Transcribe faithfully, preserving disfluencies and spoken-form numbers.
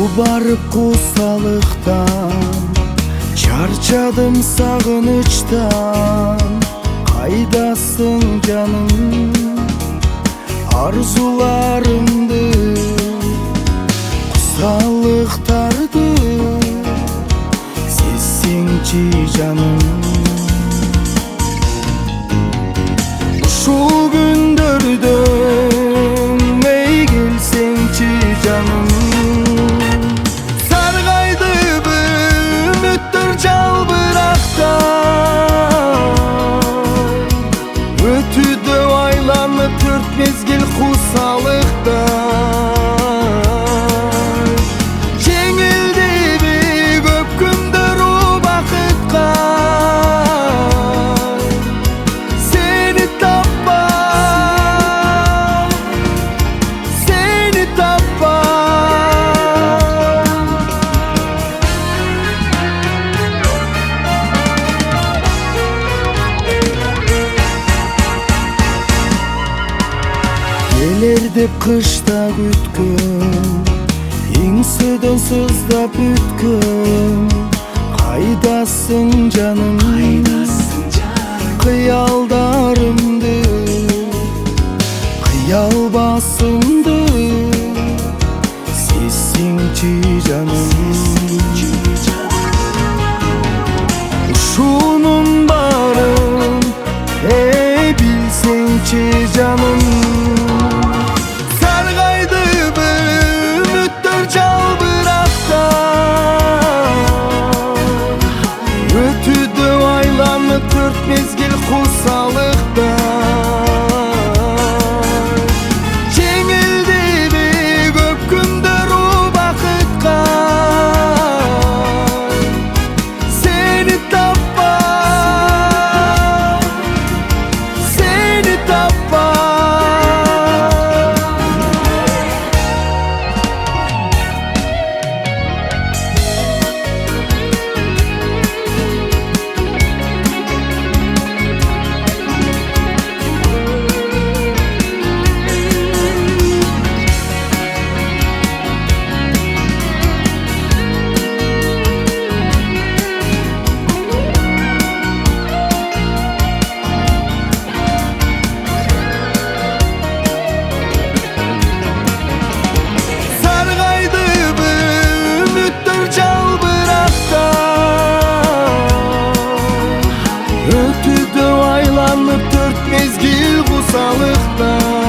барып кусалыктан, чарчадым сагынычтан. Кайдасың жаным, арзуларымды, кусалыктарды сезсеңчи жаным. Ушул күндөрдө эй келсеңчи жаным. Төрт мезгил кусалыкта жеңилдиби көп күндөр убакытка. Сени таппай, сени таппай. Келер деп кышта күткөн, эңседен сыздап бүткөн. Кайдасың жаным, кыялдарымды, кыялбасымды сезсеңчи жаным. Ушунун баарын эй билсеңчи жаным. Төрт мезгил кусалыкта жеңилдиби көп күндөр убакытка. Сени таппай, сени таппай. Өтүдө айланып төрт мезгил кусалыкта